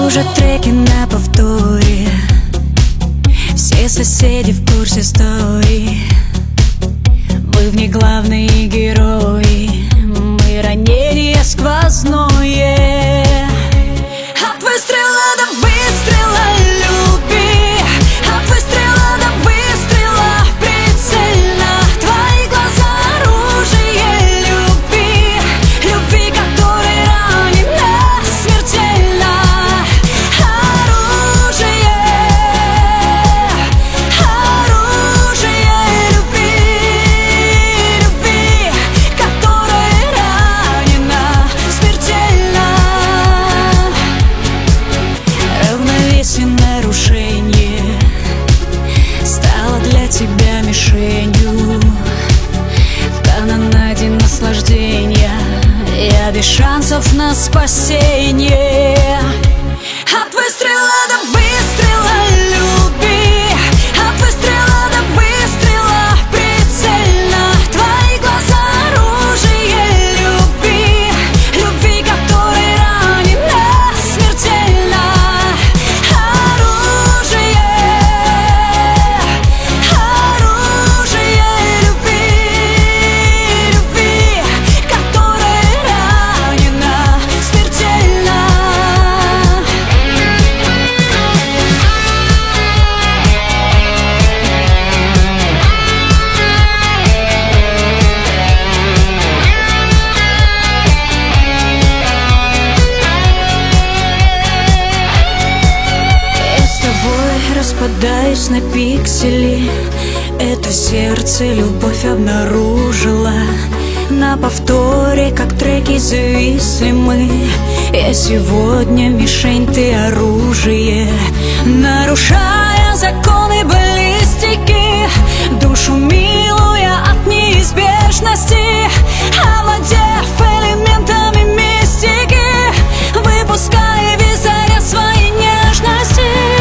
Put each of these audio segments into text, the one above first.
Кружат треки на повторе, все соседи в курсе истории. Мы в ней главные герои, мы ранение сквозное. От выстрела до выстрела люби, от выстрела до выстрела прицельно. Твои глаза оружие любви, любви, которой ранена смертельно. Оружие, оружие любви, любви, которой ранена смертельно. Равновесие нарушение стало для тебя мишенью. В канонаде наслаждения я без шансов на спасение. От выстрела до выстрела люби, от выстрела до выстрела прицельно. Твои глаза оружие любви, любви, которой ранена смертельно. Оружие, оружие любви, любви, которой ранена смертельно. Я с тобой распадаюсь на пиксели. Это сердце любовь обнаружила. На повторе, как треки, зависли мы. Я сегодня мишень, ты оружие. Нарушая законы баллистики, душу милуя от неизбежности, овладев элементами мистики, выпуская визаря своей нежности.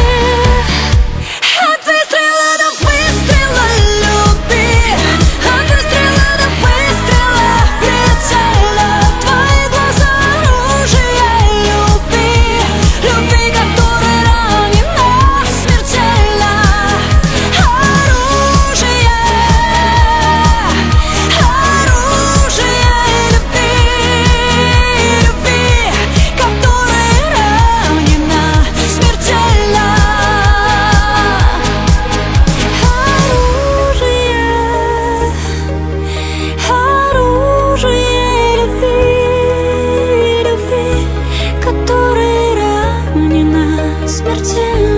От выстрела до выстрела люби, от выстрела до выстрела прицельно. Твои глаза оружие любви, любви, которой ранена смертельно. Оружие, оружие любви, любви, которой ранена смертельно. Оружие любви, любви, которой ранена смертельно.